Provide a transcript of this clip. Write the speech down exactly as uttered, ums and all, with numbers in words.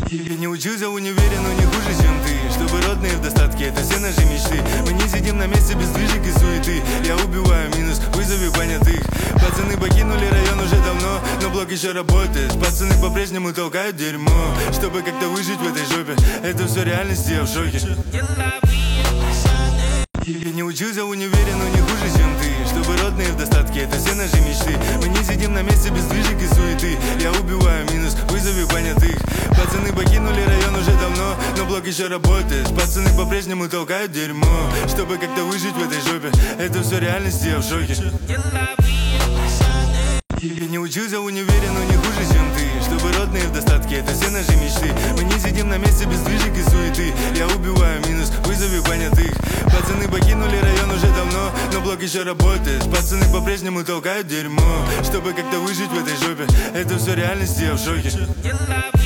Я не учился в универе, но не хуже, чем ты. Чтобы родные в достатке, это все наши мечты. Мы не сидим на месте без движек и суеты. Я убиваю минус, вызови понятых. Пацаны покинули район уже давно, но блок еще работает. Пацаны по-прежнему толкают дерьмо. Чтобы как-то выжить в этой жопе, это все реальность, я в шоке. Я не учился в универе, но не хуже, чем ты. Чтобы родные в достатке, это все наши мечты. Мы не сидим на месте без движек и суеты. Я убиваю минус, вызови понятых. Пацаны покинули район уже давно, но блок еще работает. Пацаны по-прежнему толкают дерьмо. Чтобы как-то выжить в этой жопе, это все реальность, я в шоке. Я не учился в универе, но не хуже, чем ты. Чтобы родные в достатке, это все наши мечты. Мы не сидим на месте без движек и суеты. Я убиваю минус, вызови понятых. Пацаны покинули район уже давно, но блок еще работает. Пацаны по-прежнему толкают дерьмо. Чтобы как-то выжить в этой жопе, это все реальность, я в шоке.